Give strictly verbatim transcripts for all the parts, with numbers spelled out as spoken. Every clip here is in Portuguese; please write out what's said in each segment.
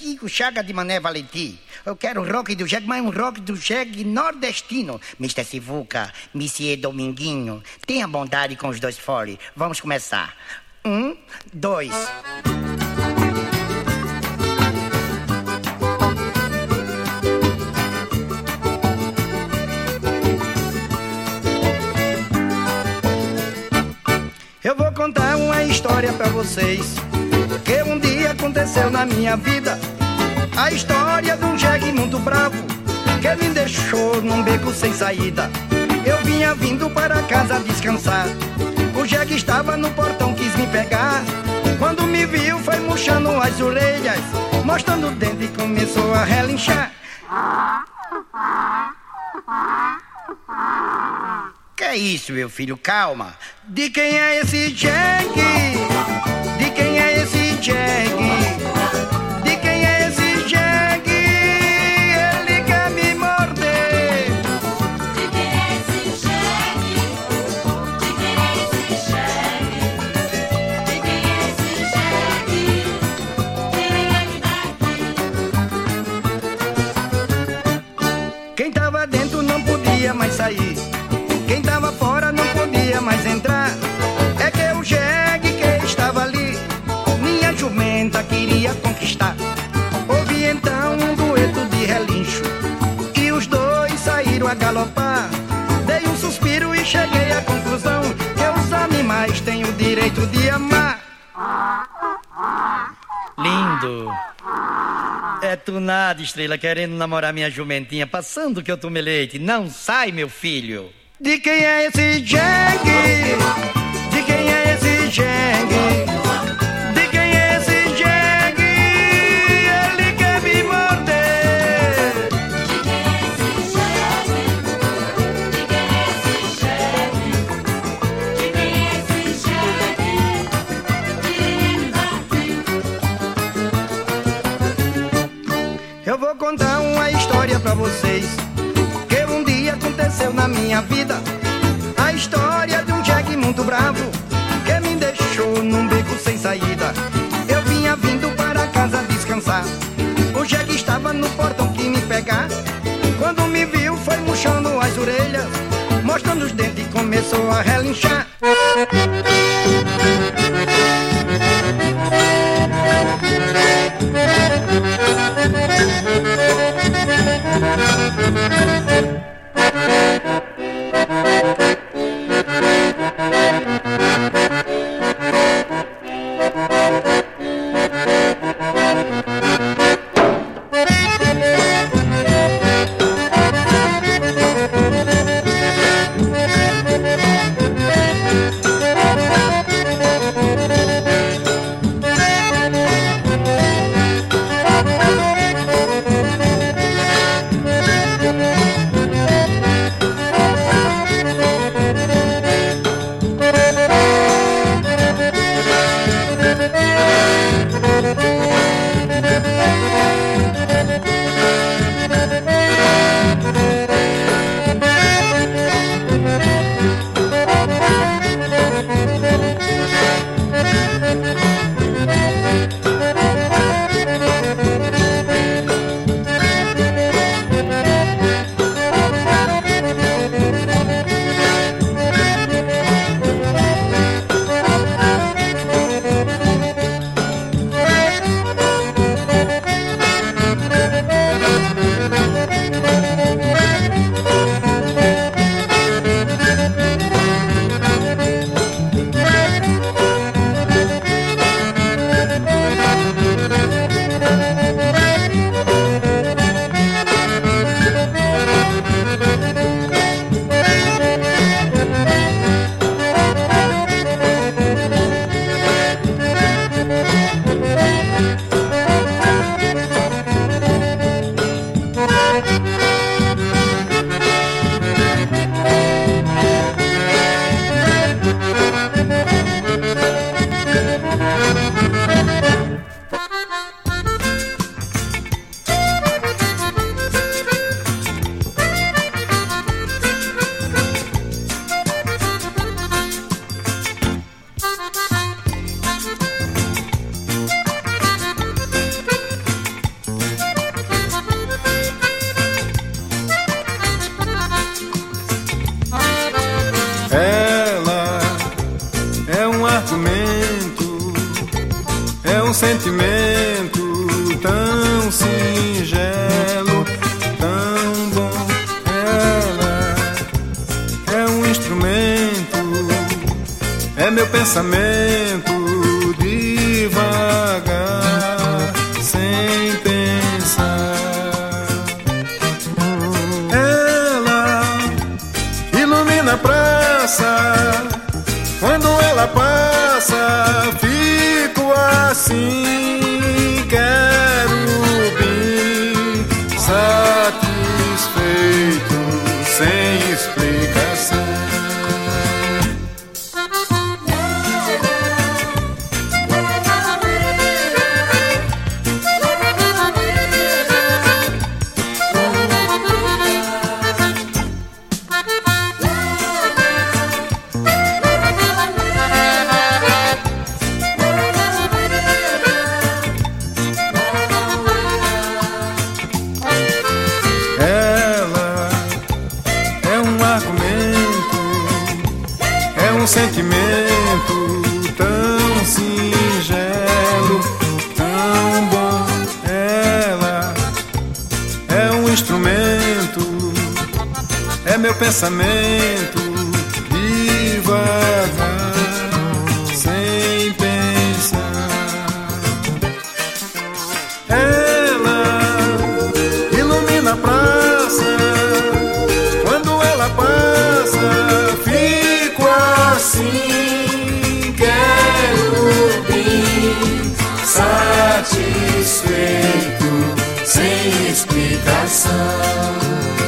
Chico Chaga de Mané Valentim. Eu quero um rock do jegue, mas um rock do jegue nordestino. mister Sivuca, Monsieur Dominguinho, tenha bondade com os dois fole. Vamos começar. Um, dois... Eu vou contar uma história pra vocês que um dia aconteceu na minha vida. A história de um jegue muito bravo que me deixou num beco sem saída. Eu vinha vindo para casa descansar. O jegue estava no portão, quis me pegar. Quando me viu foi murchando as orelhas, mostrando o dente e começou a relinchar. Que é isso, meu filho? Calma. De quem é esse jegue? De quem é esse jegue? De quem é esse jegue? Ele quer me morder. De quem é esse jegue? De quem é esse jegue? De quem é esse jegue? Ele quer me bater. Quem tava dentro não podia mais sair. Quem tava fora não podia mais entrar. É que o jegue que estava ali, minha jumenta queria conquistar. Ouvi então um dueto de relincho e os dois saíram a galopar. Dei um suspiro e cheguei à conclusão que os animais têm o direito de amar. Lindo. É tu nada, estrela, querendo namorar minha jumentinha, passando que eu tomei leite. Não sai, meu filho. De quem é esse jegue? De quem é esse jegue? De quem é esse jegue? Ele quer me morder. De quem é esse jegue? De quem é esse jegue? De quem é esse jegue? Ele quer me bater. Eu vou contar uma história pra vocês que um dia aconteceu na minha vida. A história de um jegue muito bravo que me deixou num beco sem saída. Eu vinha vindo para casa descansar. O jegue estava no portão que me pegar. Quando me viu foi murchando as orelhas, mostrando os dentes e começou a relinchar. sentimento tão singelo, tão bom. Ela é um instrumento, é meu pensamento devagar, sem pensar. Ela ilumina a praça, quando ela passa, fico assim, querubim, satisfeito, sem explicação. Sentimento tão singelo, tão bom. Ela é um instrumento, é meu pensamento devagar, sem pensar. Ela ilumina a praça, quando ela passa, fico assim, querubim, satisfeito, sem explicação.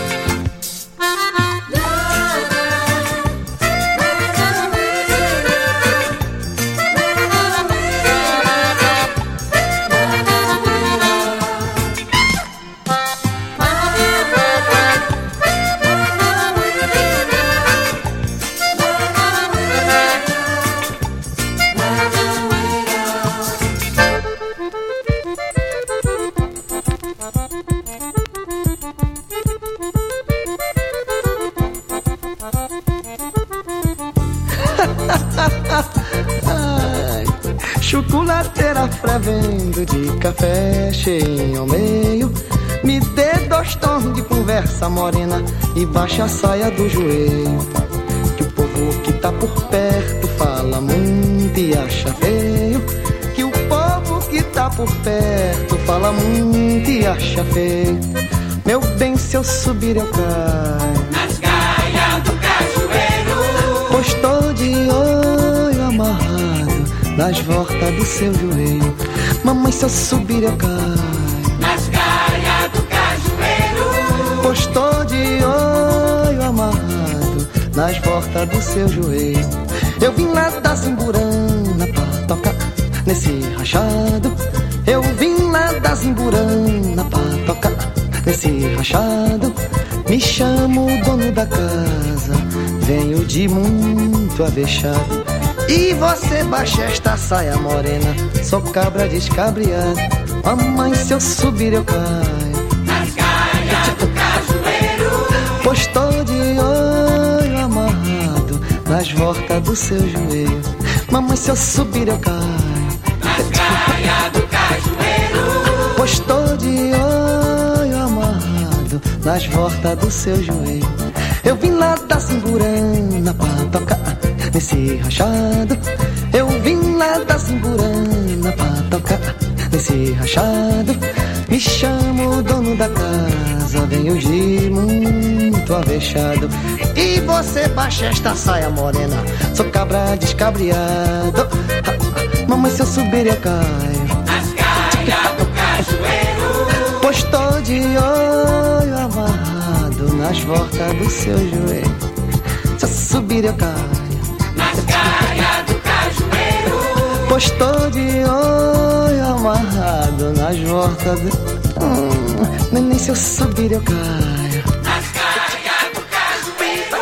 Chocolateira fervendo de café cheio ao meio, me dê dois tons de conversa morena e baixa a saia do joelho. Que o povo que tá por perto fala muito e acha feio. Que o povo que tá por perto fala muito e acha feio. Meu bem, se eu subir eu caio nas gaias do cajueiro, pois tô de olho amarrado nas voltas do seu joelho. Mamãe, se eu subir eu caio nas gaias do cajueiro, pois tô de olho amarrado nas voltas do seu joelho. Eu vim lá da Zimburana pra tocar nesse rachado. Eu vim lá da Zimburana pra tocar nesse rachado. Me chamo o dono da casa, venho de muito avexado. E você baixa esta saia morena, sou cabra descabriada. Mamãe, se eu subir eu caio nas gaias do cajueiro, pois tô de olho amarrado nas voltas do seu joelho. Mamãe, se eu subir eu caio nas gaias do cajueiro, pois tô de olho amarrado nas voltas do seu joelho. Eu vim lá da Zimburana pra tocar nesse rachado. Eu vim lá da Zimburana pra tocar nesse rachado. Me chamo o dono da casa, venho de muito avexado. E você baixa esta saia morena, sou cabra descabriado. Mamãe, se eu subir eu caio nas gaias do cajueiro, pois tô de olho amarrado nas voltas do seu joelho. Se eu subir eu caio nas gaias do cajueiro, pois tô de olho amarrado nas voltas do... hum, nem se eu subir eu caio nas gaias do cajueiro.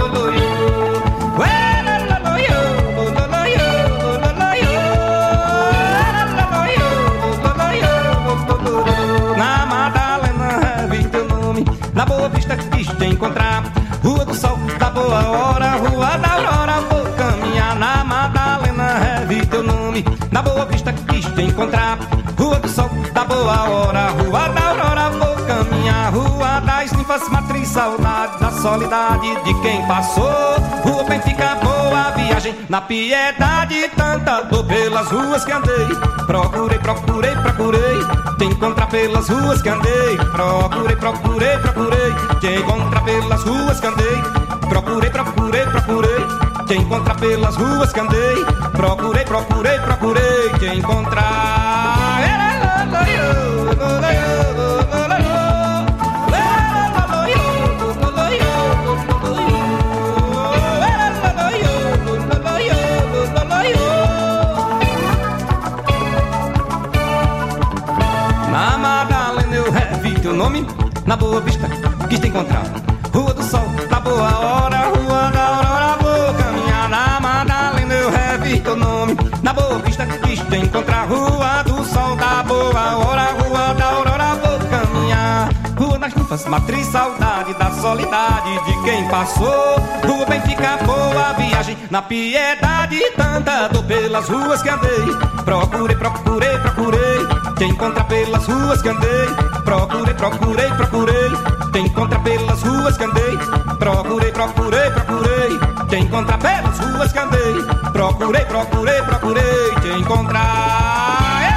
Well, Rua do Sol, da Boa Hora, Rua da Aurora. Vou caminhar na Madalena, revi teu nome. Na Boa Vista quis te encontrar. Rua do Sol, da Boa Hora, Rua da Aurora. Vou caminhar, Rua das Ninfas, matriz, saudade da solidade de quem passou. Rua Benfica, boa viagem na piedade. Tanta dor pelas ruas que andei. Procurei, procurei, procurei te encontrar pelas ruas que andei. Procurei, procurei, procurei te encontrar pelas ruas que andei. Procurei, procurei, procurei te encontrar pelas ruas que andei. Procurei, procurei, procurei te encontrar. Na Madalena eu revi teu nome. Na Boa Vista quis te encontrar. Rua do Sol, da Boa Hora, Rua da Aurora. Vou caminhar na Madalena eu revi teu nome. Na Boa Vista quis te encontrar. Rua do Sol, da Boa Hora, Rua da Aurora. Vou caminhar, Rua das Ninfas, matriz, saudade da solidade de quem passou. Rua Benfica, boa viagem na piedade. Tanta dor pelas ruas que andei. Procurei, procurei, procurei te encontrar pelas ruas que andei. Procurei, procurei, procurei te encontrar pelas ruas que andei. Procurei, procurei, procurei te encontrar pelas ruas que andei. Procurei, procurei, procurei te encontrar.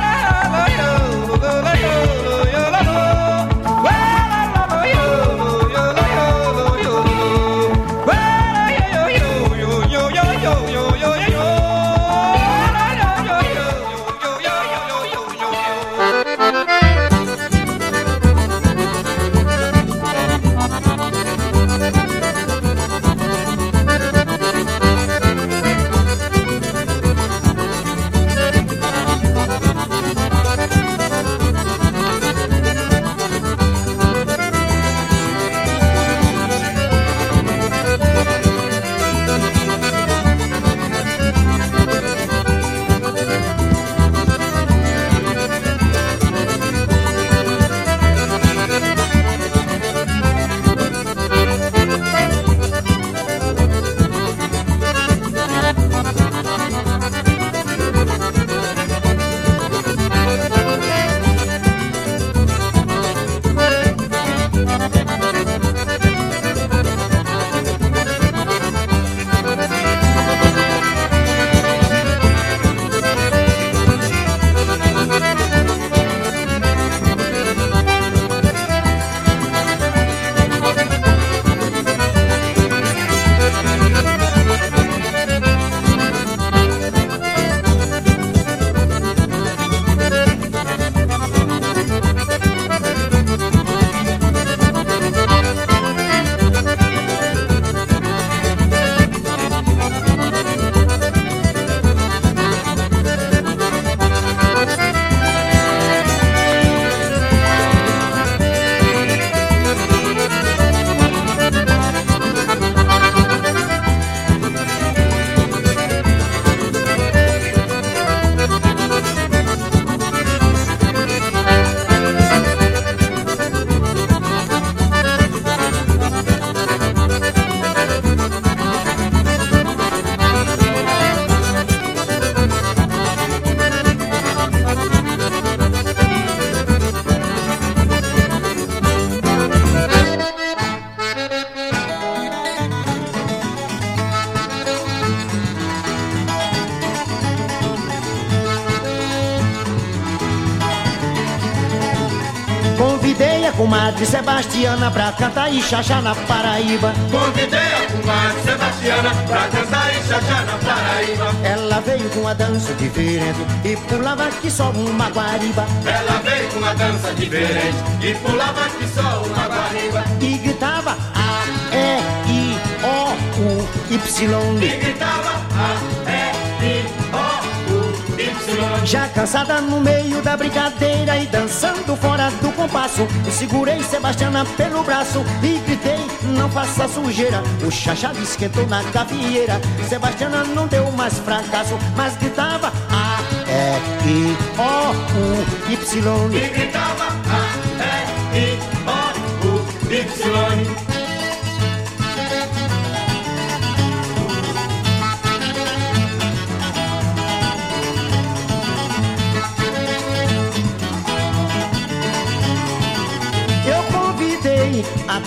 Convidei a comadre Sebastiana pra cantar e xaxá na Paraíba. Convidei a comadre Sebastiana pra cantar e xaxá na Paraíba. Ela veio com uma dança diferente e pulava que só uma guariba. Ela veio com uma dança diferente e pulava que só uma guariba. E gritava A, E, I, O, U, Y. E gritava A, E, I, O, U, Y. Já cansada no meio da brincadeira e dançando fora do compasso, eu segurei Sebastiana pelo braço e gritei, não faça sujeira. O xaxá esquentou na gavieira. Sebastiana não deu mais fracasso, mas gritava A, E, I, O, U, Y. E gritava A, E, I, O, U, Y.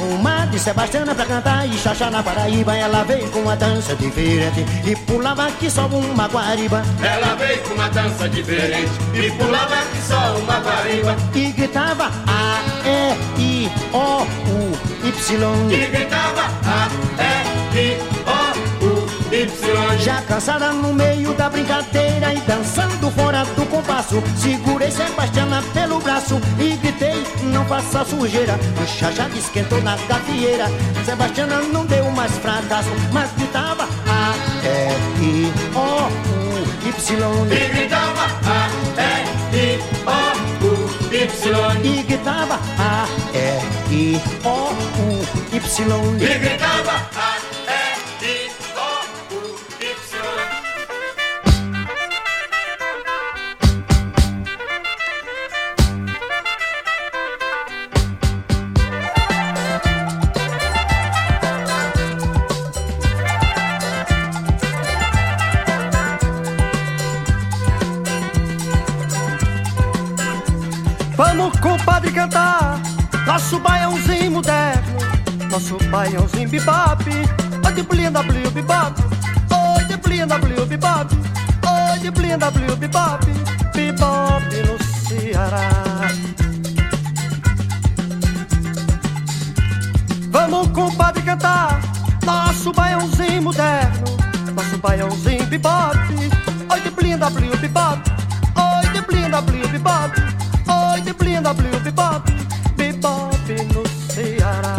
uma de Sebastiana pra cantar e Xaxá na Paraíba. Ela veio com uma dança diferente e pulava que só uma guariba. Ela veio com uma dança diferente e pulava que só uma guariba. E gritava A, E, I, O, U, Y. E gritava A, E, I, O, U, Y. Já cansada no meio da brincadeira e dançando fora do compasso, segurei Sebastiana pelo braço e gritei, não faça sujeira. O Xaxá esquentou na gafieira, Sebastiana não deu mais fracasso, mas gritava A, E, I, O, U, Y. E gritava A, E, I, O, U, Y. E gritava A, E, I, O, U, Y. E gritava A, E, I, O, U, Y. Vamos, compadre, cantar nosso baiãozinho moderno, nosso baiãozinho bebop. Oi, de blinda, bliu, bebop. Oi, de blinda, bliu, bebop. Oi, de blinda, bliu, bebop. Bebop no Ceará. Vamos, compadre, cantar nosso baiãozinho moderno, nosso baiãozinho bebop. Oi, de blinda, bliu, bebop. Oi, de blinda, bliu, bebop. Oi, de blinda, bliu, bebop. Bebop no Ceará.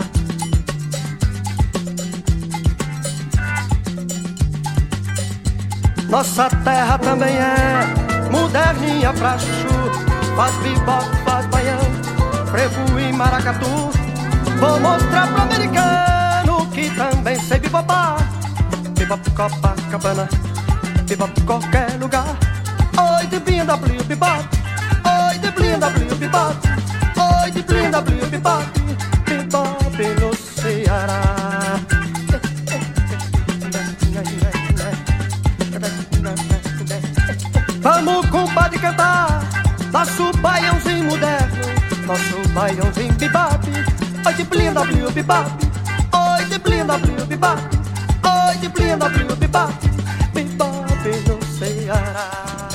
Nossa terra também é moderninha pra chuchu. Faz bebop, faz baião, frevo e maracatu. Vou mostrar pro americano que também sei bebopar. Bebop Copacabana, bebop qualquer lugar. Oi, de blinda, bliu, bebop. Oi, de blinda, bliu, bebop. Oi, de blinda, bliu, bebop. Bebop no Ceará. Vamos, compadre, cantar nosso baiãozinho moderno, nosso baiãozinho bebop. Oi, de blinda, bliu, bebop. Oi, de blinda, bliu, bebop. Oi, de blinda, bliu, bebop. Bebop no Ceará.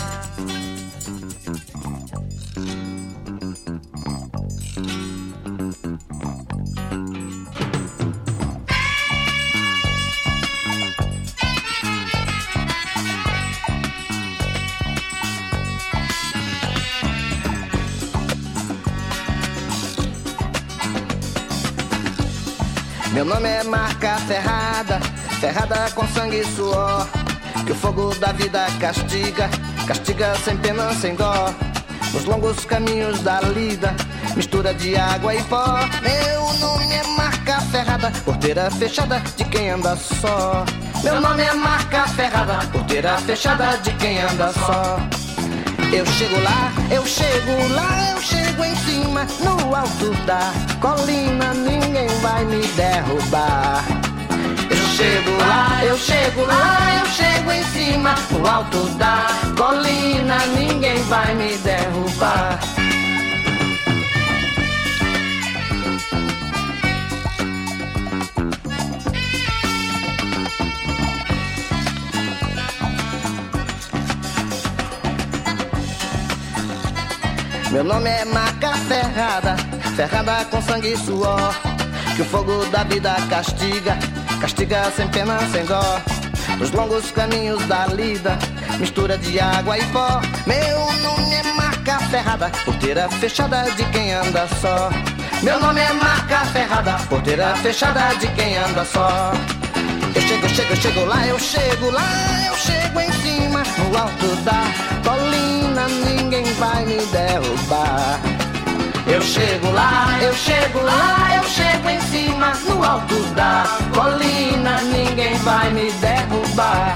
Meu nome é marca ferrada, ferrada com sangue e suor, que o fogo da vida castiga, castiga sem pena, sem dó. Nos longos caminhos da lida, mistura de água e pó. Meu nome é marca ferrada, porteira fechada de quem anda só. Meu nome é marca ferrada, porteira fechada de quem anda só. Eu chego lá, eu chego lá, eu chego em cima, no alto da colina, ninguém vai me derrubar. Eu chego lá, eu chego lá, eu chego em cima, no alto da colina, ninguém vai me derrubar. Meu nome é marca ferrada, ferrada com sangue e suor, que o fogo da vida castiga, castiga sem pena, sem dó. Nos longos caminhos da lida, mistura de água e pó. Meu nome é marca ferrada, porteira fechada de quem anda só. Meu nome é marca ferrada, porteira fechada de quem anda só. Eu chego, chego, chego lá, eu chego lá, eu chego em cima, no alto da colina, ninguém vai me derrubar. Eu chego lá, eu chego lá, eu chego em cima, no alto da colina, ninguém vai me derrubar.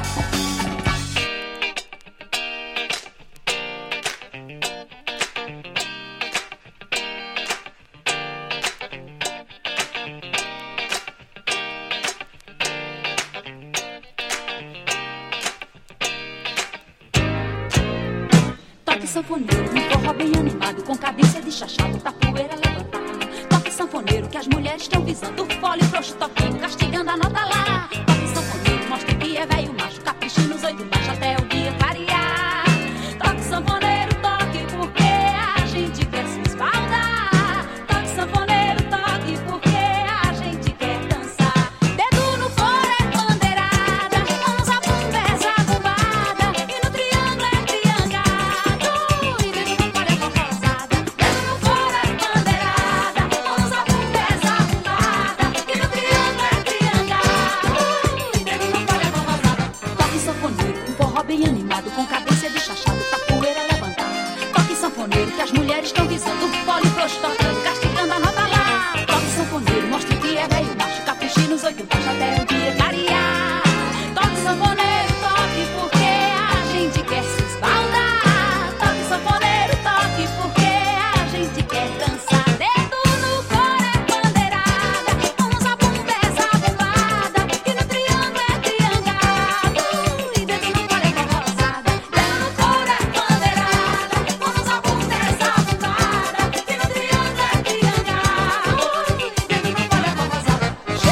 Sanfoneiro, um forró bem animado, com cadência de chachado, tá poeira levantada. Toque sanfoneiro, sanfoneiro que as mulheres estão visando fole, frouxo, tocando, castigando a nota lá. Toque sanfoneiro, mostra que é velho macho, capricha nos oito baixos até o dia clarear. Toque sanfoneiro, toque porque a gente quer se espaldar. Toque sanfoneiro, toque porque a gente quer dançar. Dedo no fora é bandeirada, mãos a bunda é zabumbada, e no triângulo é triangado, e dedo no fora é forrosada. Dedo no fora é bandeirada, mãos a bunda é zabumbada, e no triângulo é triangado, e dedo no fora é forrosada. Toque sanfoneiro, um forró bem animado, com cadência de chachado pra poeira levantar. Toque sanfoneiro que as mulheres estão visando fole, frouxo, tocando, castigando a nota lá. Toque sanfoneiro, mostra que é velho macho, capricha nos oito baixos até o dia clarear. Toque sanfoneiro, toque porque a gente quer se espaldar. Toque sanfoneiro, toque porque a gente quer dançar. Dedo no fora é bandeirada, mãos a bunda é zabumbada, e no triângulo é triangado, e dedo no fora é forrosada. Dedo no fora é bandeirada, mãos a bunda é zabumbada, e no triângulo é triangado, e dedo no fora é forrosada.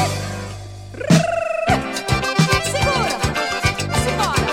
Segura, simbora.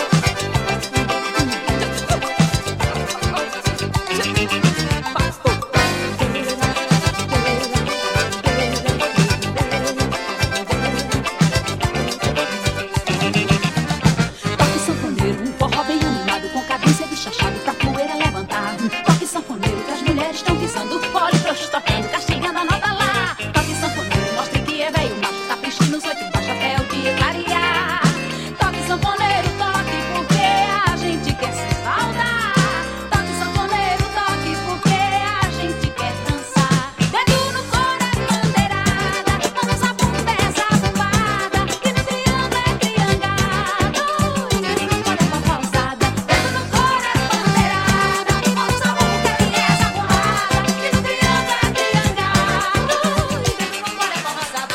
Toque sanfoneiro, um forró bem animado, com cadência de chachado pra poeira levantar. Toque sanfoneiro que as mulheres estão visando fole, frouxo, tocando, castigando a nota lá. Toque sanfoneiro, mostra que é velho macho, capricha nos oito baixos até o dia clarear. Toque sanfoneiro, toque porque a gente quer se espaldar. Toque sanfoneiro, toque porque a gente quer dançar. Dedo no fora é bandeirada, mãos a bunda é zabumbada, e no triângulo é triangado, e dedo no fora é forrosada. Dedo no fora é bandeirada, mãos a bunda é zabumbada, e no triângulo é triangado, e dedo no fora é forrosada.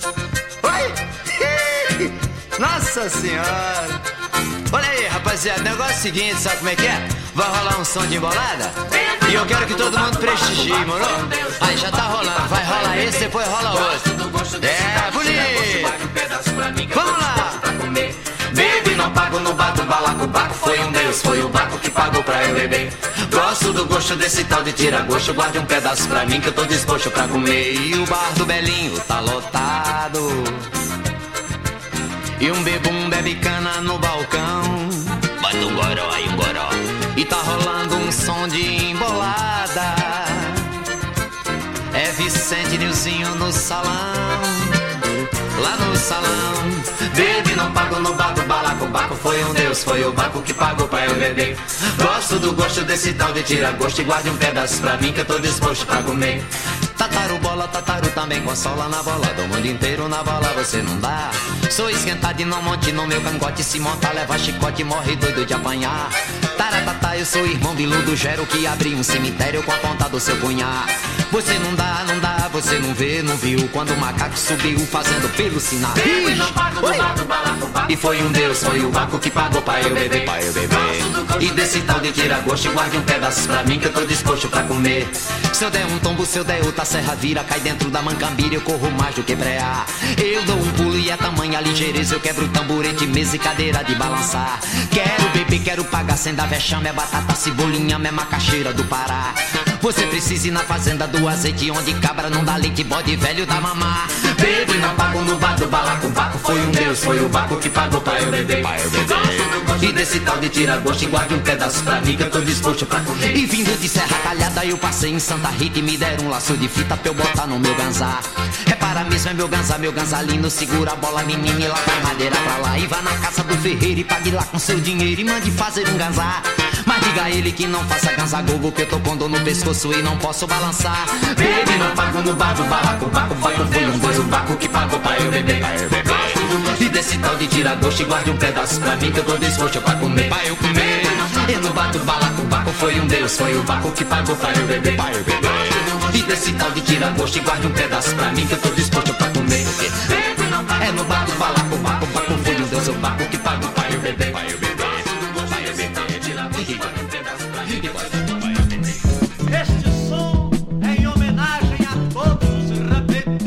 Oi! Nossa senhora! Olha aí, rapaziada, o negócio é o seguinte, sabe como é que é? Vai rolar um som de embolada e eu quero que todo mundo prestigie, moro? Aí já tá rolando, vai rolar esse, depois rola outro. É, bonito! Vamos lá! Baby, não pago no bato, balaco, baco foi um Deus, foi o baco que pagou pra eu beber. Gosto do gosto desse tal de tira-gosto, guarde um pedaço pra mim que eu tô disposto pra comer. E o bar do Belinho tá lotado, e um bebum bebe cana no balcão. Bota um goró aí, um goró. E tá rolando um som de embolada. É Vicente Nilzinho no salão, lá no salão. Baby, não pago no bato, balaco, baco foi um Deus, foi o baco que pagou pra eu beber. Gosto do gosto desse tal de tira-gosto, e guarde um pedaço pra mim que eu tô disposto pra comer. Tataru bola, tataru também consola na bola. Do mundo inteiro na bola você não dá. Sou esquentado e não monte no meu cangote. Se montar leva chicote, morre doido de apanhar. Taratatá, eu sou irmão biludo, gero que abriu um cemitério com a ponta do seu punhar. Você não dá, não dá, você não vê, não viu quando o macaco subiu fazendo pelo sinal. Baby, não pago no bato, balaco, baco E foi um Deus, foi o baco que pagou pra eu beber, pra eu beber. E desse tal de tira-gosto, guarde um pedaço pra mim que eu tô disposto pra comer. Se eu der um tombo, se eu der outra serra vira, cai dentro da mancambira, eu corro mais do que prear. Eu dou um pulo e é tamanha ligeireza, eu quebro tamborete, mesa e cadeira de balançar. Quero beber, quero pagar sem dar vexame, é batata, cebolinha, é macaxeira do Pará. Você precisa ir na fazenda do azeite, onde cabra não dá leite, bode velho dá mamar. Baby, não pago no bato, balaco, baco foi um Deus, foi o baco que pagou pra eu beber. E desse tal de tira-gosto, e guarde um pedaço pra mim que eu tô disposto pra comer. E vindo de Serra Talhada eu passei em Santa Rita e me deram um laço de fita pra eu botar no meu ganzá. Repara mesmo, é meu ganzá, meu ganzalino, segura a bola menina e lá vai madeira pra lá. E vá na casa do ferreiro e pague lá com seu dinheiro e mande fazer um ganzá. Mas diga a ele que não faça ganzá gogo, que eu tô com dor no pescoço e não posso balançar. Baby, não pago no bato, balaco, baco foi um Deus, foi o baco que pagou pra eu beber. E desse tal de tira-gosto, e guarde um pedaço pra mim que eu tô disposto pra comer. Pra eu comer. E no bato, balaco, baco foi um Deus, foi o baco que pagou pra eu beber. Pra eu beber. E desse tal de tira-gosto, e guarde um pedaço pra mim que eu tô disposto pra comer. É no bato, balaco, baco, baco foi um Deus, o baco que pagou pra eu beber. Pra eu beber. Este som é em homenagem a todos os rapeiros.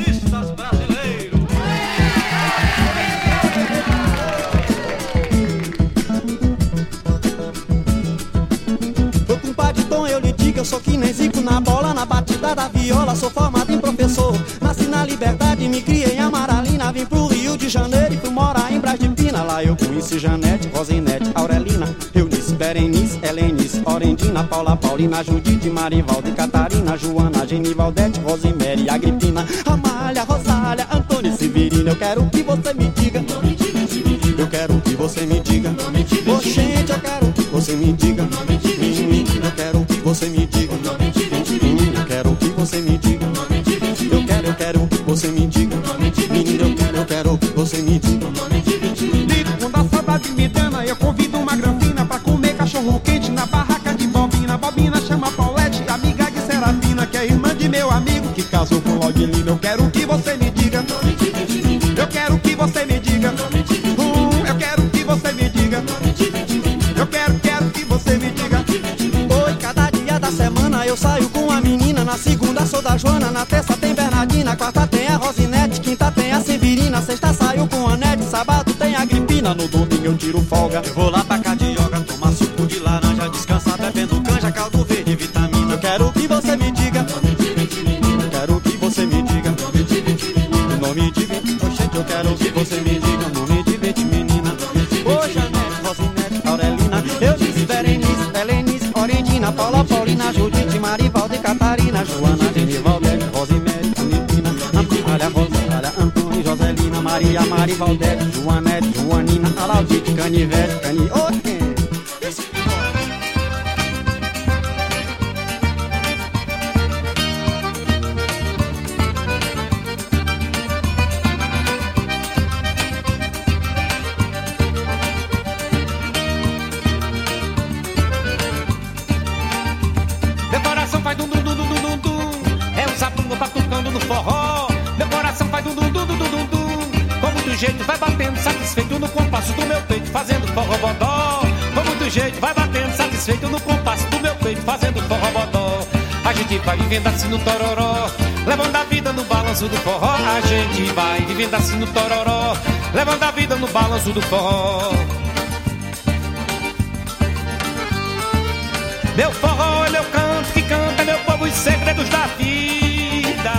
sou que nem Zico na bola, na batida da viola. Sou formado em professor, nasci na Liberdade, me criei em Amaralina. Vim pro Rio de Janeiro e fui morar em Brás de Pina. Lá eu conheci Janete, Rosinete, Aurelina, Eunice, Berenice, Helenice, Orendina, Paula, Paulina, Judite, Marivaldo e Catarina, Joana, Genivaldete, Rosemary, Agripina, Amália, Rosália, Antônia e Severina. Eu quero que você me diga, eu quero que você me diga, oh, gente, eu quero que você me diga, eu quero que você me diga, eu quero que você me diga, eu quero, eu quero que você me diga, menina, eu quero, eu quero que você me diga. Ligo quando a saudade me dana, eu convido uma granfina pra comer cachorro quente na barraca de Bobina. Bobina chama Paulette, amiga de Serafina, que é irmã de meu amigo que casou com Laudilina. Eu quero que você me diga, eu quero que você me diga, hum, eu quero que você me diga, eu quero, quero que você me diga. Oi, cada dia da semana eu saio com a menina. Na segunda sou da Joana, na terça tem Bernardina, quarta tem a Rosinete, quinta tem a Severina, sexta saio com a Nete, sábado tem a Agripina, no domingo eu tiro folga. Eu vou lá pra cá de yoga, tomar suco de laranja, descansar bebendo canja, caldo verde, vitamina. Eu quero que você me diga, eu quero que você me diga, o nome de vinte, oxente, eu quero que você me diga, o nome de vinte, menina. Ô, Janete, Rosinete, Aurelina, eu disse Berenice, Helenice, Orendina, Paula, Paulina, Judite, Marivaldo e Catarina, Joana, Genivaldete, Rosemary, Anipina, Amália, Rosália, Antônia, Joselina, Maria, Marivaldete, Joanete, Joanina, Alaudite, Canivete, Cani... Ok. Meu coração faz dum dum dum dum dum dum, é o zabumba batucando no forró. Meu coração faz dum dum dum dum dum dum, com muito jeito vai batendo satisfeito no compasso do meu peito, fazendo forró bodó. Com muito jeito vai batendo satisfeito no compasso do meu peito, fazendo forró bodó. A gente vai vivendo assim no tororó, levando a vida no balanço do forró. A gente vai vivendo assim no tororó, levando a vida no balanço do forró. Meu forró é meu canto que canta, meu povo, os segredos da vida.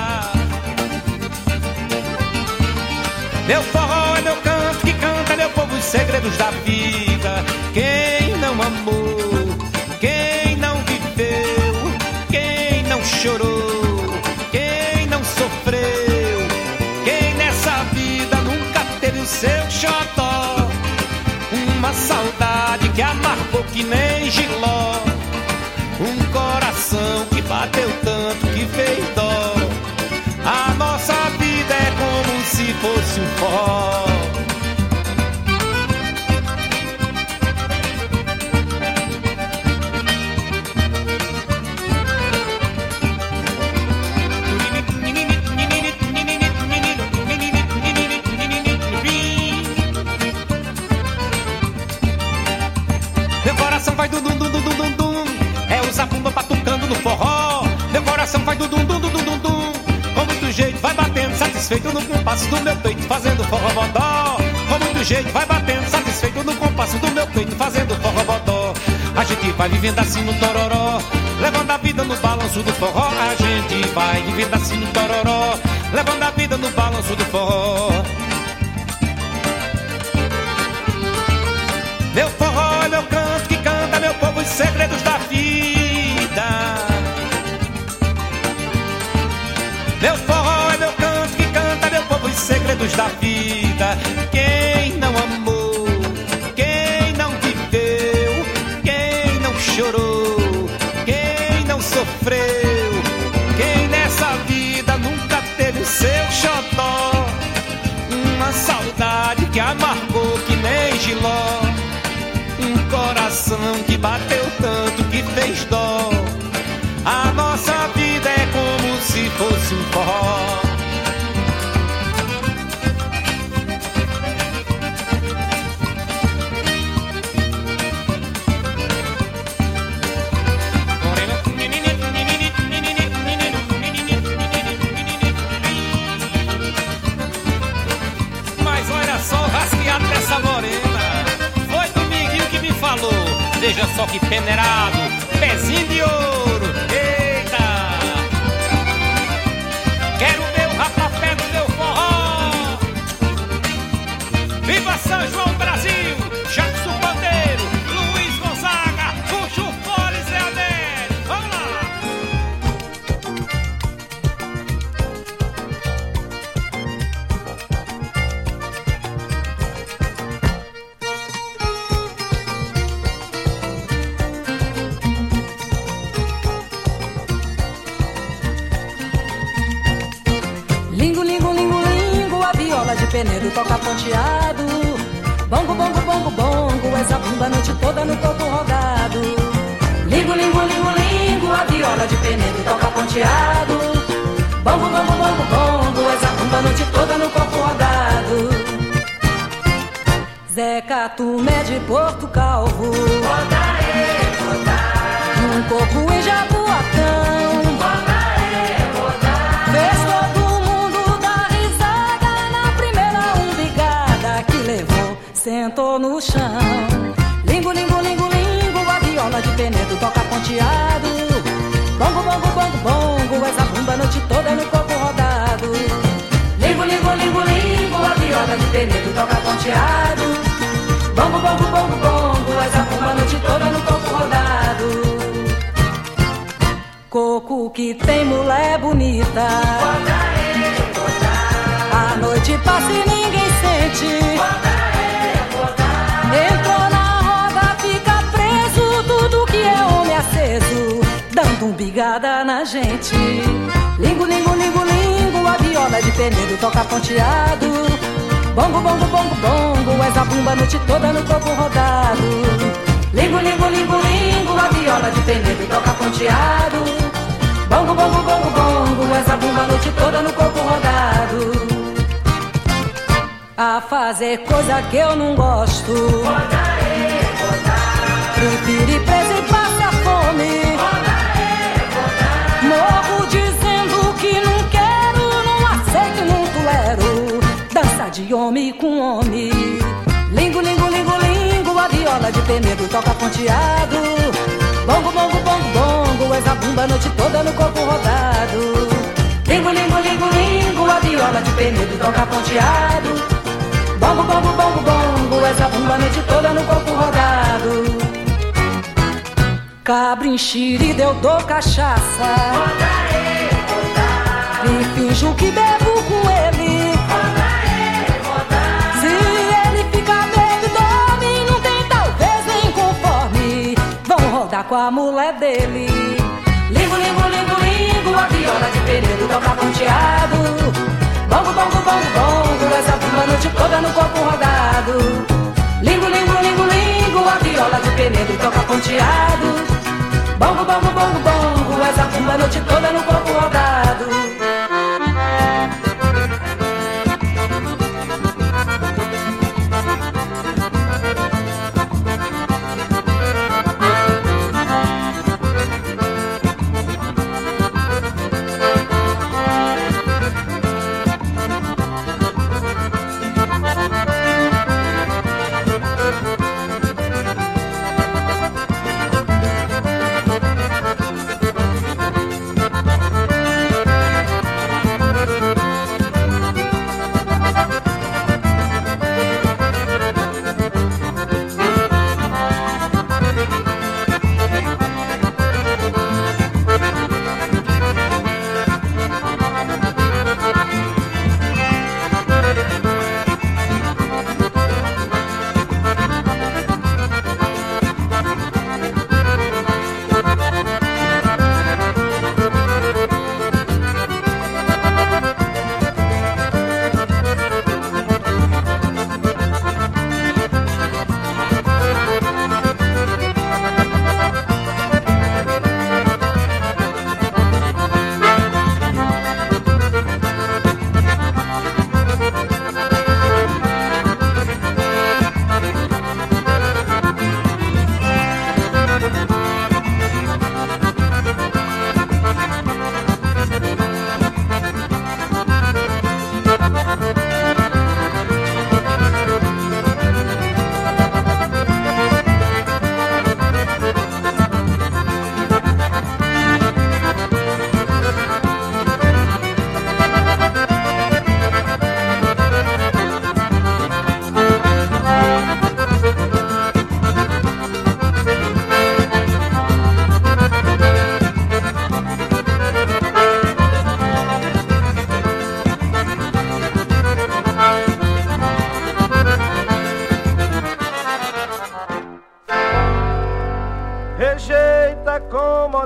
Meu forró é meu canto que canta, meu povo, os segredos da vida. Quem não amou, quem não viveu, quem não chorou, quem não sofreu, quem nessa vida nunca teve o seu xodó, uma saudade que amargou que nem giló, um coração que bateu tanto que fez dó. A nossa vida é como se fosse um forró. Meu coração vai dum dum dum dum dum dum, é o zabumba batucando no forró. Meu coração faz dum dum dum dum dum dum, com muito jeito vai batendo satisfeito no compasso do meu peito, fazendo forró bodó. Com muito jeito vai batendo satisfeito no compasso do meu peito, fazendo forró bodó. A gente vai vivendo assim no tororó, levando a vida no balanço do forró. A gente vai vivendo assim no tororó, levando a vida no balanço do forró. Meu forró é meu canto que canta, meu povo, os segredos da vida. Meu forró é meu canto que canta, meu povo, os segredos da vida. Quem não amou, quem não viveu, quem não chorou, quem não sofreu, quem nessa vida nunca teve o seu xodó, uma saudade que amargou que nem giló, um coração que bateu tanto que fez dó. A nossa vida é como se fosse um forró. Mas olha só o rasqueado dessa morena, foi Dominguinho que me falou. Veja só que peneirado, pezinho de ouro. São João Brasil, Jackson Bandeiro, Luiz Gonzaga, Puxo Fole, Zé Adélio. Vamos lá! Lingo, lingo, lingo, lingo, a viola de penedo toca ponteado. Bongo, bongo, bongo, bongo, essa bumba a noite toda no corpo rodado. Lingo, lingo, lingo, lingo, a viola de penedo toca ponteado. Bongo, bongo, bongo, bongo, essa bumba a noite toda no corpo rodado. Zeca Tumé de Porto Calvo, roda é, roda. Um corpo em Jaboatão, roda é, roda. Fez todo mundo dar risada na primeira umbigada que levou, sentou no chão. Lingo, lingo, lingo, lingo, a viola de penedo toca ponteado. Bongo, bongo, bongo, bongo, essa bumba a noite toda no corpo rodado. Lingo, lingo, lingo, lingo, a viola de penedo toca ponteado. Bongo, bongo, bongo, bongo, essa bumba a noite toda no corpo rodado. Coco que tem mulher bonita, roda é, roda. A noite passa e ninguém sente, roda é, roda. Entrou na roda, fica preso, tudo que é homem aceso, dando um bigada na gente. Lingo, lingo, lingo, lingo, a viola de penedo toca ponteado. Bongo, bongo, bongo, bongo, essa bumba a noite toda no corpo rodado. Lingo, lingo, lingo, lingo, a viola de penedo toca ponteado. Bongo, bongo, bongo, bongo, essa bumba a noite toda no corpo rodado. A fazer coisa que eu não gosto, roda é, roda. Prefiro ir preso e passar fome, roda é, roda. Morro dizendo que não quero, não aceito, não tolero dança de homem com homem. Lingo, lingo, lingo, lingo, a viola de penedo toca ponteado. Bongo, bongo, bongo, bongo, essa bumba a noite toda no corpo rodado. Lingo, lingo, lingo, lingo, a viola de penedo toca ponteado. Bongo, bongo, bongo, bongo, essa bumba a noite toda no corpo rodado. Cabra enxerida eu dou cachaça, roda é, roda. E finjo que bebo com ele, roda é, roda. Se ele ficar bebe, dorme, não tem talvez nem conforme, vão rodar com a mulher dele. Lingo, lingo, lingo, lingo, a viola de penedo toca ponteado. Bongo, bongo, bongo, bongo, essa bumba a noite toda no corpo rodado. Lingo, lingo, lingo, lingo, a viola de penedo toca ponteado. Bongo, bongo, bongo, bongo, essa bumba a noite toda no corpo rodado.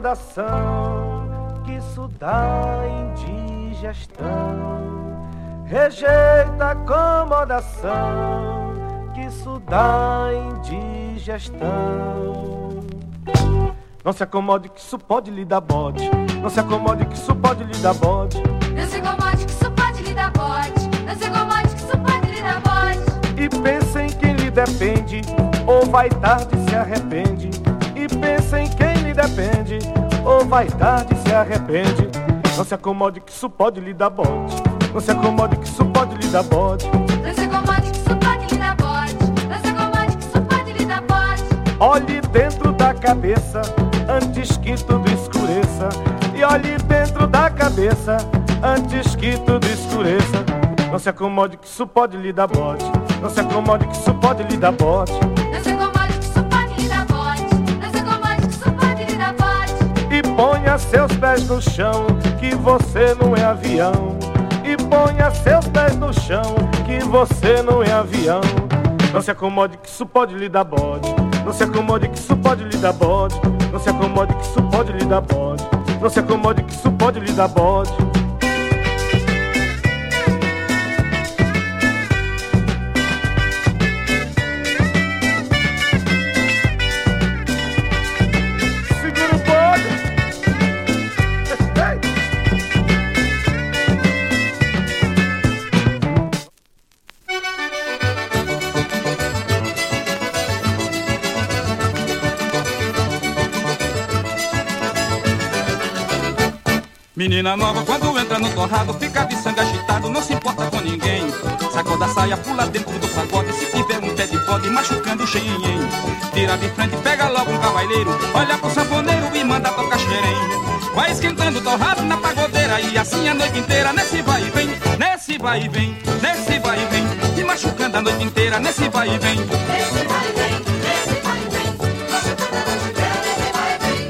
acomodação, que isso dá indigestão. Rejeita a acomodação, que isso dá indigestão. Não se acomode que isso pode lhe dar bode. Não se acomode que isso pode lhe dar bode. Não se acomode que isso pode lhe dar bode. Não se acomode que isso pode lhe dar bode. E pensa em quem lhe depende, ou vai tarde se arrepende. E pensa em quem lhe depende, ou vai tarde se arrepende. Não se acomode que isso pode lhe dar bode. Não se acomode que isso pode lhe dar bode. Não se acomode que isso pode lhe dar bode. Não se acomode que isso pode lhe dar bode. Olhe dentro da cabeça, antes que tudo escureça. E olhe dentro da cabeça, antes que tudo escureça. Não se acomode que isso pode lhe dar bode. Não se acomode que isso pode lhe dar bode. Não se acomode que isso pode lhe dar bode. Não se acomode que isso pode lhe dar bode. E ponha seus pés no chão, que você não é avião. E ponha seus pés no chão, que você não é avião. Não se acomode que isso pode lhe dar bode. Não se acomode que isso pode lhe dar bode. Não se acomode que isso pode lhe dar bode. Não se acomode que isso pode lhe dar bode. Segura o bode. Menina nova quando entra no torrado fica de sangue agitado, não se importa com ninguém. Sacode a saia, pula dentro do pagode, se tiver um pé de bode machucando o xenhen. Tira de frente, pega logo um cavaleiro, olha pro sanfoneiro e manda tocar xerém. Vai esquentando o torrado na pagodeira e assim a noite inteira, nesse vai e vem, nesse vai e vem, nesse vai e vem. E machucando a noite inteira, nesse vai e vem, nesse vai e vem, nesse vai e vem. Machucando a noite inteira, nesse vai e vem.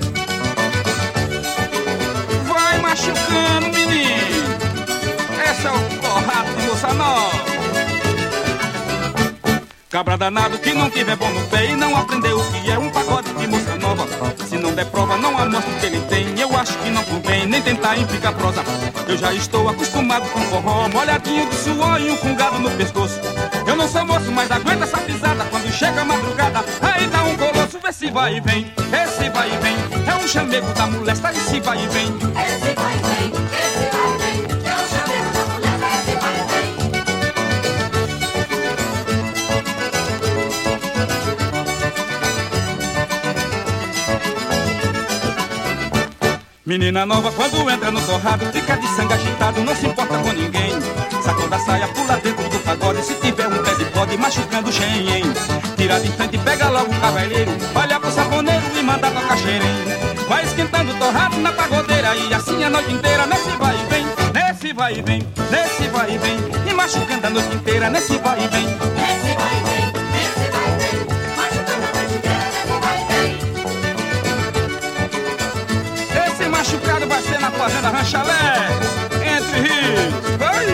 Vai machucando, menino. Esse é o torrado de moça nova. Cabra danado que não tiver bom no pé e não aprendeu o que é um pagode de moça nova. Se não der prova, não amostra o que ele tem. Eu acho que não convém nem tentar implicar prosa. Eu já estou acostumado com forró, molhadinho de suor e um fungado no pescoço. Eu não sou moço, mas aguento essa pisada. Quando chega a madrugada, aí dá um colosso. Esse vai e vem, esse vai e vem. É um chamego da molesta, esse vai e vem. Esse vai e vem, esse vai e vem. É um chamego da molesta, esse vai e vem. Menina nova quando entra no torrado fica de sangue agitado, não se importa com ninguém. Sacode a saia, pula dentro do pagode, se tiver um pé de bode machucando o xenhen. Tira de frente, pega logo um cavaleiro, olha pro saponeiro e manda tocar xerém. Vai esquentando o torrado na pagodeira e assim a noite inteira, nesse vai e vem, nesse vai e vem, nesse vai e vem. E machucando a noite inteira, nesse vai e vem, nesse vai e vem, nesse vai e vem. Machucando a noite inteira, nesse vai e vem. Esse machucado vai ser na fazenda Ranchalé, entre rios, vai!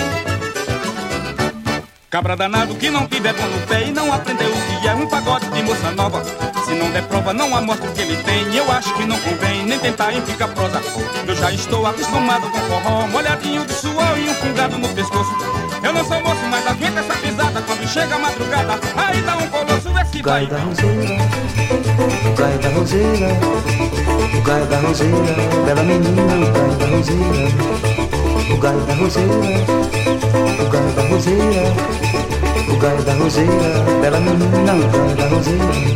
Cabra danado que não tiver bom no pé e não aprendeu o que é um pagode de moça nova. Se não der prova, não amostra o que ele tem. Eu acho que não convém nem tentar implicar prosa. Eu já estou acostumado com forró, molhadinho de suor e um fungado no pescoço. Eu não sou moço, mas aguento essa pisada. Quando chega a madrugada, aí dá um colosso, esse vai. O gaio da roseira, o gaio da roseira, o gaio da roseira, bela menina, o gaio da roseira, o gaio da roseira, o gaio da roseira, o gaio da roseira, bela menina, o gaio da roseira.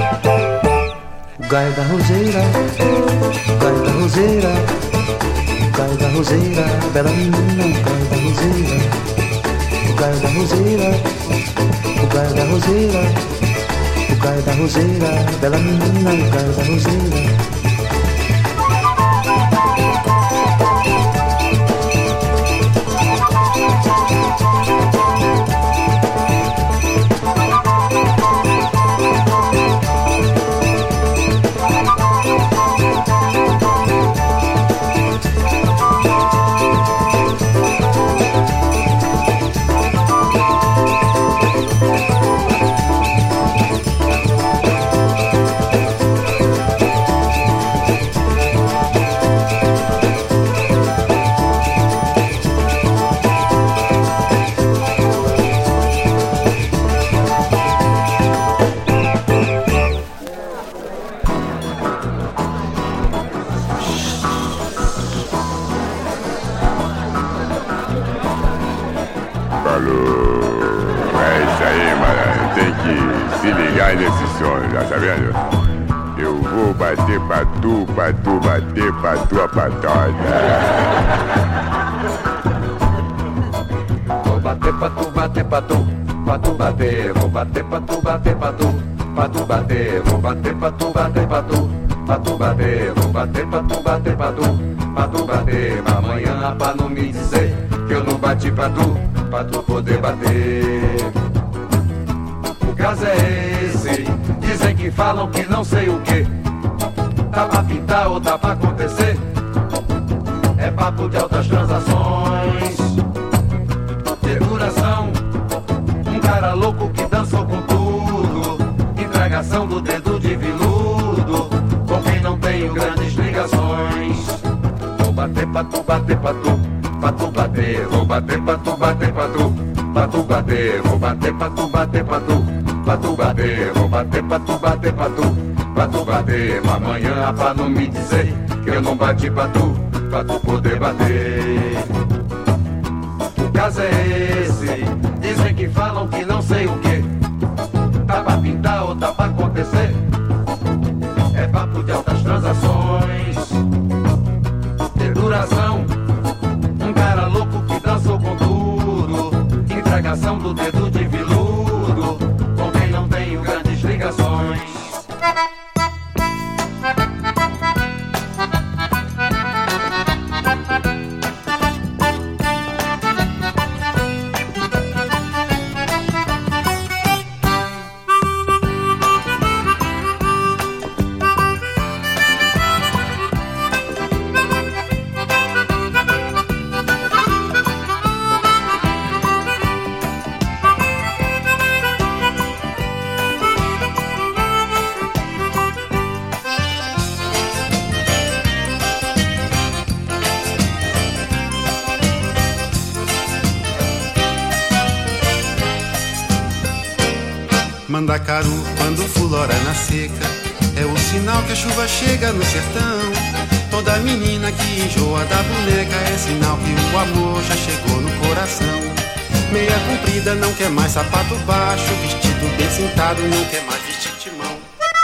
Gaio da roseira, gaio da roseira, galho da roseira, bela menina, o galho da roseira, o galho da roseira, o galho da roseira, o galho da roseira, bela menina, o galho da roseira. Patu, patu, bater, patua, patada. Vou bater, patu, bater, patu, patu, bater. Vou bater, patu, bater, patu, patu, bater. Vou bater, patu, bater, patu, patu, bater. Vou bater, patu, bater, patu, patu, bater. Amanhã pra não me dizer que eu não bati patu, pra tu poder bater. O caso é esse, dizem que falam que não sei o que. Tá pra pintar ou tá pra acontecer? É papo de altas transações, de duração. Um cara louco que dançou com tudo, entregação do dedo de viludo, com quem não tenho grandes ligações. Vou bater pra tu, bater pra tu, pra tu bater. Vou bater pra tu, bater pra tu, pra tu bater. Vou bater pra tu, bater pra tu, pra tu bater. Vou bater pra tu, bater pra tu, pra tu bater. Amanhã pra não me dizer que eu não bati pra tu, pra tu poder bater. O caso é esse, dizem que falam que não sei o que. Tá pra pintar ou tá pra acontecer? É papo de altas transações, de duração. Um cara louco que dançou com tudo, entregação do dedo de viludo, com quem não tenho grandes ligações. Mandacaru, quando fulora na seca, é o sinal que a chuva chega no sertão. Toda menina que enjoa da boneca é sinal que o amor já chegou no coração. Meia comprida não quer mais sapato baixo, vestido bem sentado não quer mais vestir timão.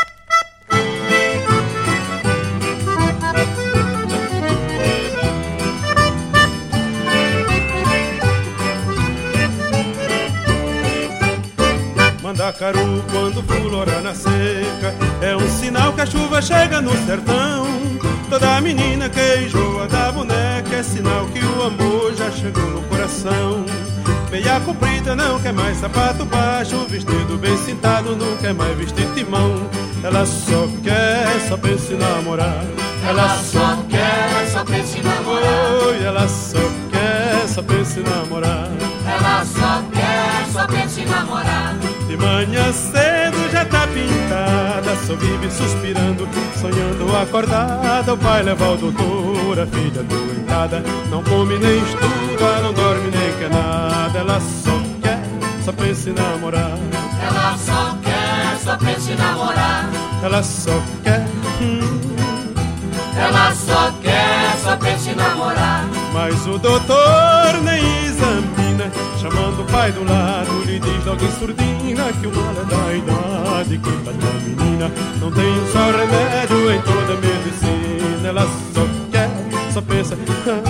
Mandacaru, quando fulora na seca, é um sinal que a chuva chega no sertão. Toda menina que enjoa da boneca é sinal que o amor já chegou no coração. Meia comprida não quer mais sapato baixo, vestido bem cintado não quer mais vestir timão. Ela só quer, só pensa em namorar. Ela só quer, só pensa em namorar. Oi, ela só quer, só pensa em namorar. Ela só quer, só pensa em namorar. De manhã cedo já tá pintada, só vive suspirando, sonhando acordada. O pai leva ao doutor, a filha doentada, não come nem estuda, não dorme nem quer nada. Ela só quer, só pensa em namorar. Ela só quer, só pensa em namorar. Ela só quer, hum. Ela só quer, só pensa em namorar. Mas o doutor nem examina, chamando o pai do lado, lhe diz logo em surdina que o mal é da idade, que pra tua menina não tem um só remédio em toda a medicina. Ela só quer, só pensa,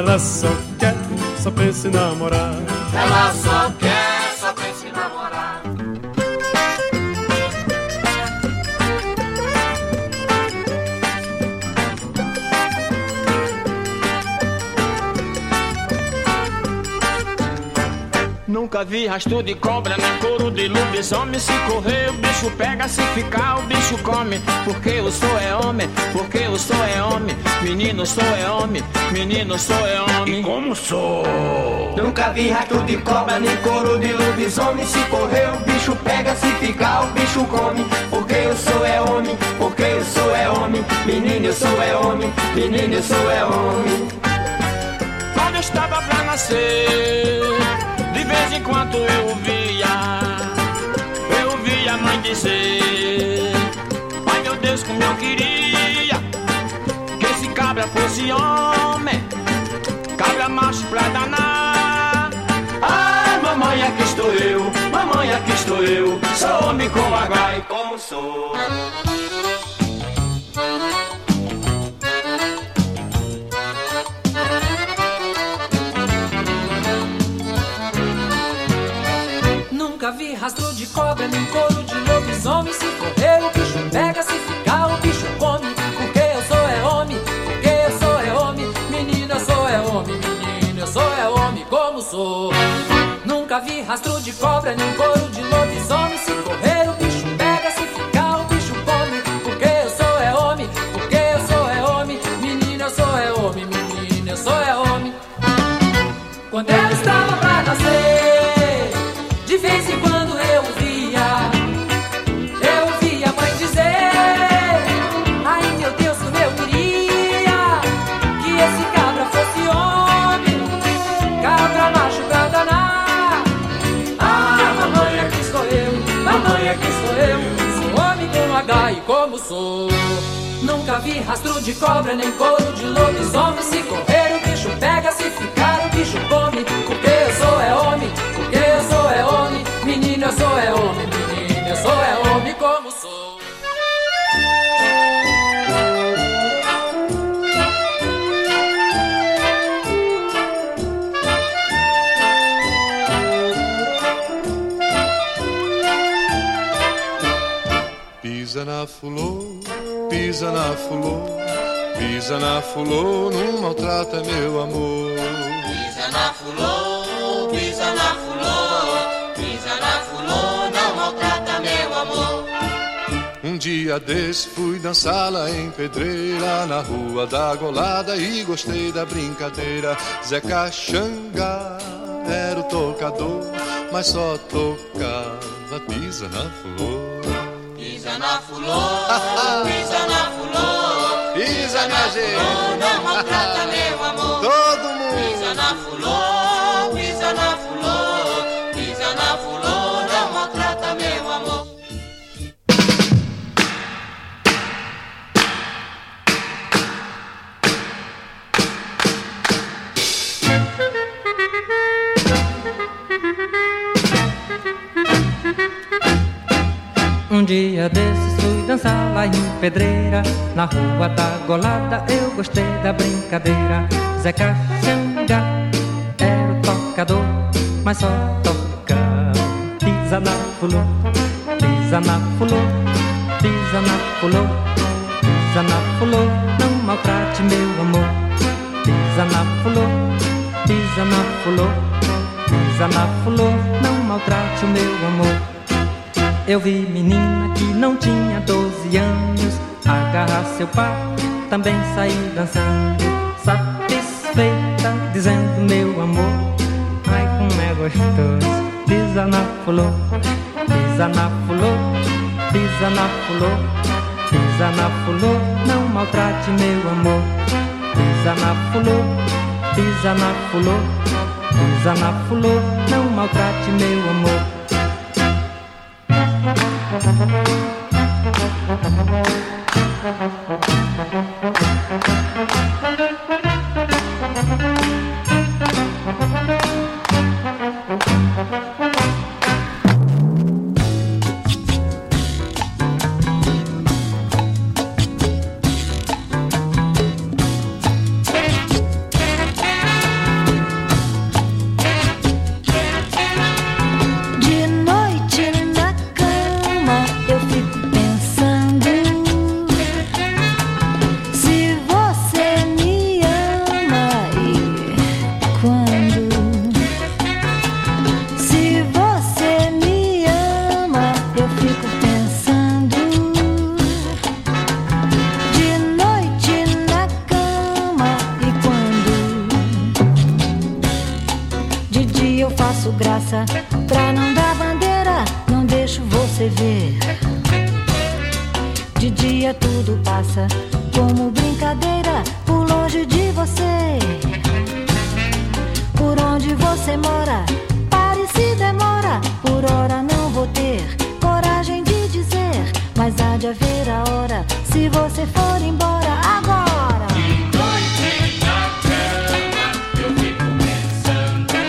Ela só quer, só pensa em namorar. Ela só quer, só pensa em namorar. Nunca vi rastro de cobra, nem couro de lobisomem. Se correr o bicho pega, se ficar o bicho come. Porque eu sou é homem, porque eu sou é homem. Menino sou é homem, menino sou é homem. E como sou? Nunca vi rastro de cobra, nem couro de lobisomem. Se correr o bicho pega, se ficar o bicho come. Porque eu sou é homem, porque eu sou é homem. Menino eu sou é homem, menino eu sou é homem. Quando eu estava pra nascer, de vez em quando eu ouvia, eu ouvia a mãe dizer: ai meu Deus, como eu queria que esse cabra fosse homem, cabra macho pra danar. Ai mamãe, aqui estou eu, mamãe, aqui estou eu, sou homem com H e como sou. Nunca vi rastro de cobra, nem couro de lobisomem. Se correr o bicho pega, se ficar o bicho come. Porque eu sou é homem, porque eu sou é homem. Menina, eu sou é homem, menino, eu sou é homem como sou. Nunca vi rastro de cobra, nem couro de lobisomem. Se correr o bicho pega, se ficar o bicho come. Porque eu sou é homem, porque eu sou é homem. Menina, eu sou é homem, menino, eu sou é homem. Quando eu estava pra nascer, de vez em quando eu ouvia, eu ouvia a mãe dizer: ai meu Deus, como eu queria que esse cabra fosse homem, cabra macho pra danar. Ah, mamãe, aqui estou eu, mamãe, aqui estou eu, sou homem com H e como sou. Nunca vi rastro de cobra, nem couro de lobisomem. Se correr o bicho pega, se ficar o bicho come. Porque eu sou é homem, porque eu sou é homem. Menino, eu sou é homem, menino, eu sou é homem como sou. Pisa na fulô, pisa na fulô, pisa na fulô, não maltrata meu amor. Pisa na fulô, pisa na fulô, pisa na fulô, não maltrata meu amor. Um dia desse fui dançar lá em Pedreira, na rua da Golada, e gostei da brincadeira. Zé Caxanga era o tocador, mas só tocava pisa na fulô. Pisa na fulô, pisa na fulô, pisa na gente, não maltrata meu amor. Todo mundo pisa na fulô, pisa na fulô, pisa na fulô, não maltrata meu amor. Um dia desses fui dançar lá em Pedreira, na rua da Golada, eu gostei da brincadeira. Zé Caxanga era o tocador, mas só tocava pisa na fulô, pisa na fulô, pisa na fulô, pisa na fulô, não maltrate meu amor. Pisa na fulô, pisa na fulô, pisa na fulô, não maltrate o meu amor. Eu vi menina que não tinha doze anos agarrar seu par, também sair dançando, satisfeita, dizendo meu amor, ai como é gostoso. Pisa na fulô, pisa na fulô, pisa na fulô, pisa na fulô, não maltrate meu amor. Pisa na fulô, pisa na fulô, pisa na fulô, não maltrate meu amor. graça. Pra não dar bandeira, não deixo você ver. De dia tudo passa como brincadeira, por longe de você. Por onde você mora, pare se demora. Por hora não vou ter coragem de dizer, mas há de haver a hora, se você for embora agora. De noite na cama eu fico pensando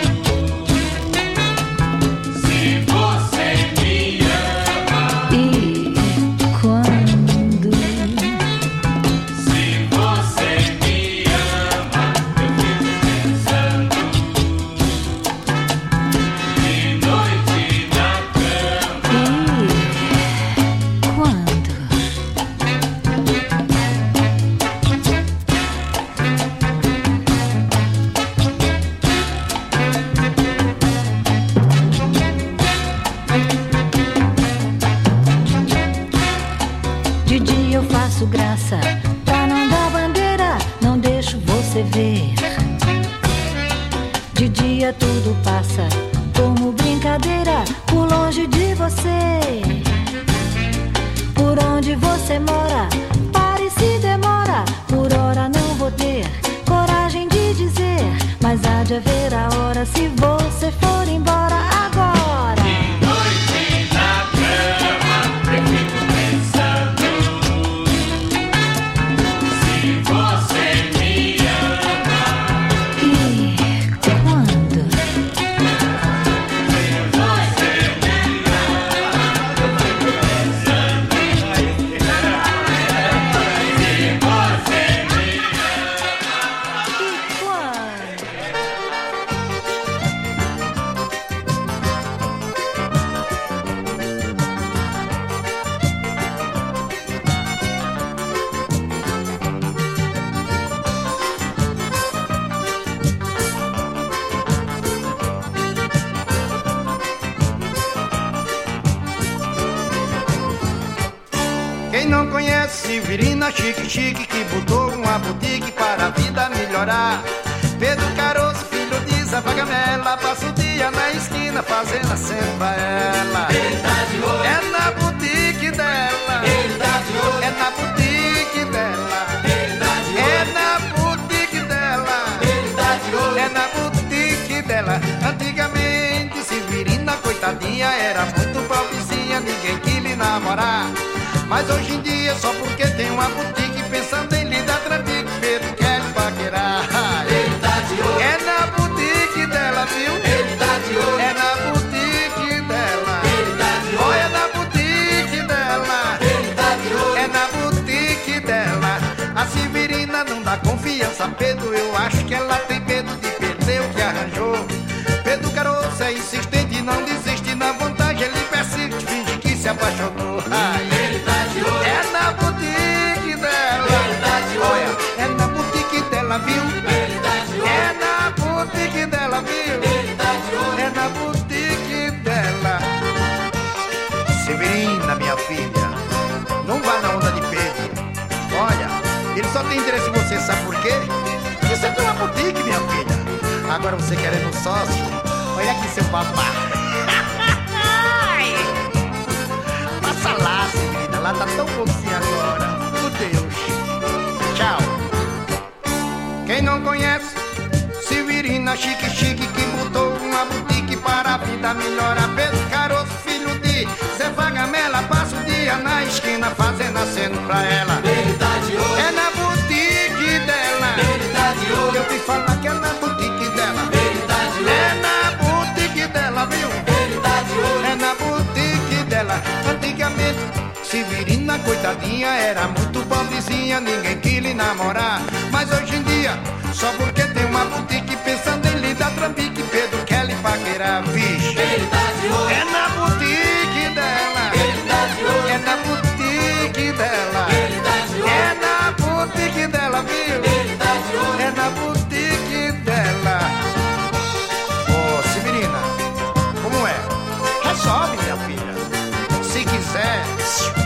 se você me ama. E quando? Se você me ama, eu fico pensando de noite na cama. E quando? De dia eu faço graça, pra não dar bandeira, não deixo você ver. De dia tudo passa como brincadeira, por longe de você. Por onde você mora, pare se demora. Por hora não vou ter coragem de dizer, mas há de haver a hora, se você for embora agora. De noite na cama eu fico pensando se você me ama. E quando? Se você me ama, eu fico pensando se você me Quem não conhece Severina Chique Chique, que botou uma boutique para a vida melhorar. Pedro Caroço, filho de Zé Vagamela, passa o dia na esquina fazendo aceno pra ela. Ele tá de olho. É na boutique dela. Ele tá de olho. É na boutique dela. Ele tá de olho. É na boutique dela. Ele tá de olho. É na boutique dela. Antigamente Severina, coitadinha, era muito pobrezinha, ninguém quis lhe namorar. Mas hoje em dia, só porque tem uma boutique, pensando em lhe dar trampique, Pedro quer lhe paquerar. Ele tá de olho. É na boutique dela, viu? Ele tá de olho. É na boutique dela. Ele tá de olho. Oh, é na boutique dela. Ele tá de olho. É na boutique dela. A Severina não dá confiança, Pedro, eu acho que ela tem medo de perder o que arranjou. Pedro Caroço é insistente e não desiste, na vontade ele persiste, finge que se apaixonou. Ai, Ele tá de olho. é na boutique dela. Ele tá de olho. Olha, é na boutique dela, viu? Ele tá de olho. É na boutique dela, viu? Ele tá de olho. É na boutique dela. Severina, minha filha, não vá na onda de Pedro. Olha, ele só tem interesse em você, sabe por quê? Porque você tem uma boutique, minha filha. Agora você querendo um sócio, olha aqui seu babá. Passa lá, Severina, lá tá tão bonzinho agora. Meu Deus. Tchau. Quem não conhece Severina Chique Chique, que botou uma boutique para a vida melhorar. Pedro Caroço, filho de Zé Vagamela, passa o dia na esquina fazendo aceno pra ela. Ele tá de olho. É na boutique dela. Ele tá de olho. Eu te falar que é na boutique dela. Ele tá de olho. É na boutique dela, viu? Ele tá de olho. É na boutique dela. Antigamente Severina, coitadinha, era muito pobrezinha, ninguém quis lhe namorar. Mas hoje em dia, só porque tem uma boutique, pensando em lhe dar trampique, Pedro quer lhe paquerar, vixe. Ele tá de olho. É na boutique dela. Ele tá de olho. É na boutique dela. Ele tá de olho. É na boutique dela, viu? Ele tá de olho. É na boutique dela. Ô, Severina, como é? Resolve, minha filha. Se quiser,